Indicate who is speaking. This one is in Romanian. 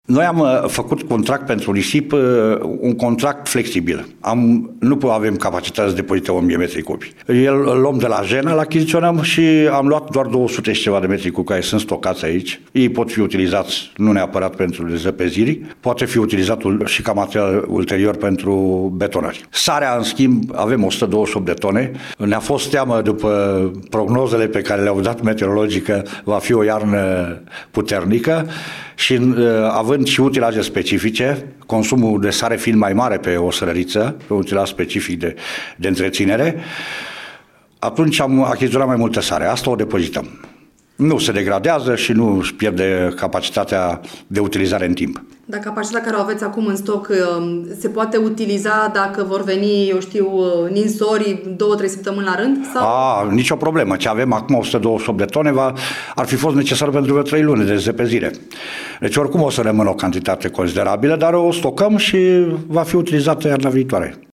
Speaker 1: Noi am făcut contract pentru risip, un contract flexibil. Nu avem capacitatea să depozităm 1000 metri cubi. Îl luăm de la Jena, îl achiziționăm și am luat doar 200 și ceva de metri cubi care sunt stocați aici. Ei pot fi utilizați nu neapărat pentru dezăpeziri, poate fi utilizat și ca material ulterior pentru betonări. Sarea, în schimb, avem 128 de tone. Ne-a fost teamă după prognozele pe care le-au dat meteorologică, va fi o iarnă puternică și având și utilaje specifice, consumul de sare fiind mai mare pe o sărăriță, pe un utilaj specific de întreținere, atunci am achiziționat mai multă sare. Asta o depozităm. Nu se degradează și nu își pierde capacitatea de utilizare în timp.
Speaker 2: Dar capacitatea care o aveți acum în stoc se poate utiliza dacă vor veni, eu știu, ninsori 2-3 săptămâni la rând? Sau?
Speaker 1: Nicio problemă. Ce avem acum 128 de tone ar fi fost necesar pentru vreo 3 luni de zăpezire. Deci oricum o să rămână o cantitate considerabilă, dar o stocăm și va fi utilizată iarna viitoare.